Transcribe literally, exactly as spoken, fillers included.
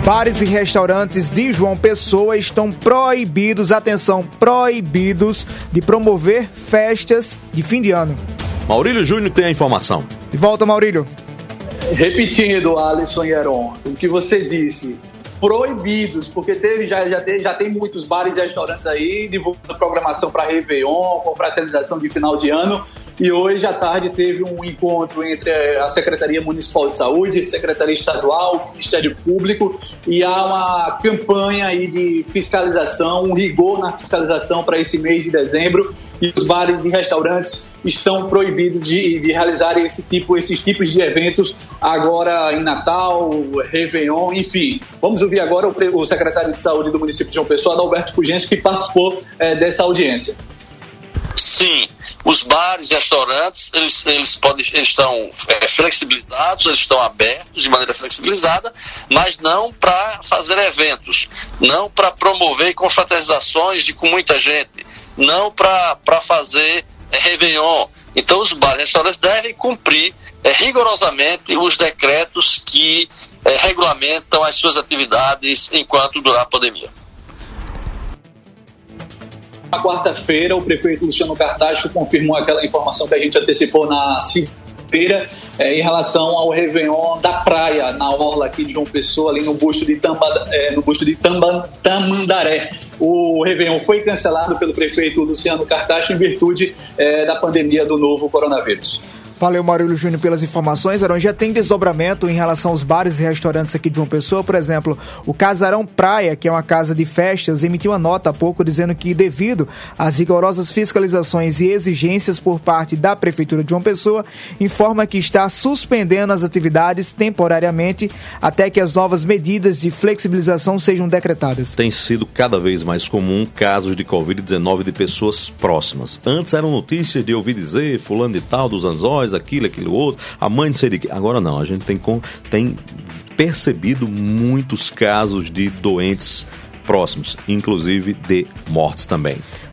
Bares e restaurantes de João Pessoa estão proibidos, atenção, proibidos de promover festas de fim de ano. Maurílio Júnior tem a informação. De volta, Maurílio. Repetindo, Alisson e Heron, o que você disse, proibidos, porque teve, já, já, tem, já tem muitos bares e restaurantes aí divulgando programação para Réveillon, com fraternização de final de ano. E hoje à tarde teve um encontro entre a Secretaria Municipal de Saúde, Secretaria Estadual, Ministério Público, e há uma campanha aí de fiscalização, um rigor na fiscalização para esse mês de dezembro, e os bares e restaurantes estão proibidos de, de realizar esse tipo, esses tipos de eventos agora em Natal, Réveillon, enfim. Vamos ouvir agora o, o secretário de Saúde do município de João Pessoa, Adalberto Fulgêncio, que participou é, dessa audiência. Sim, os bares e restaurantes, eles, eles, podem, eles estão é, flexibilizados, eles estão abertos de maneira flexibilizada, mas não para fazer eventos, não para promover confraternizações de, com muita gente, não para fazer é, Réveillon. Então os bares e restaurantes devem cumprir é, rigorosamente os decretos que é, regulamentam as suas atividades enquanto durar a pandemia. Na quarta-feira, o prefeito Luciano Cartacho confirmou aquela informação que a gente antecipou na segunda-feira é, em relação ao Réveillon da praia, na orla aqui de João Pessoa, ali no busto de, Tamba, é, no busto de Tamba, Tamandaré. O Réveillon foi cancelado pelo prefeito Luciano Cartacho em virtude é, da pandemia do novo coronavírus. Valeu, Maurílio Júnior, pelas informações. Heron, já tem desdobramento em relação aos bares e restaurantes aqui de João Pessoa. Por exemplo, o Casarão Praia, que é uma casa de festas, emitiu uma nota há pouco dizendo que, devido às rigorosas fiscalizações e exigências por parte da Prefeitura de João Pessoa, informa que está suspendendo as atividades temporariamente até que as novas medidas de flexibilização sejam decretadas. Tem sido cada vez mais comum casos de covid dezenove de pessoas próximas. Antes eram notícias de ouvir dizer fulano de tal, dos Anzóis, aquilo, aquilo outro, a mãe de sei. Agora não, a gente tem, tem percebido muitos casos de doentes próximos, inclusive de mortes também.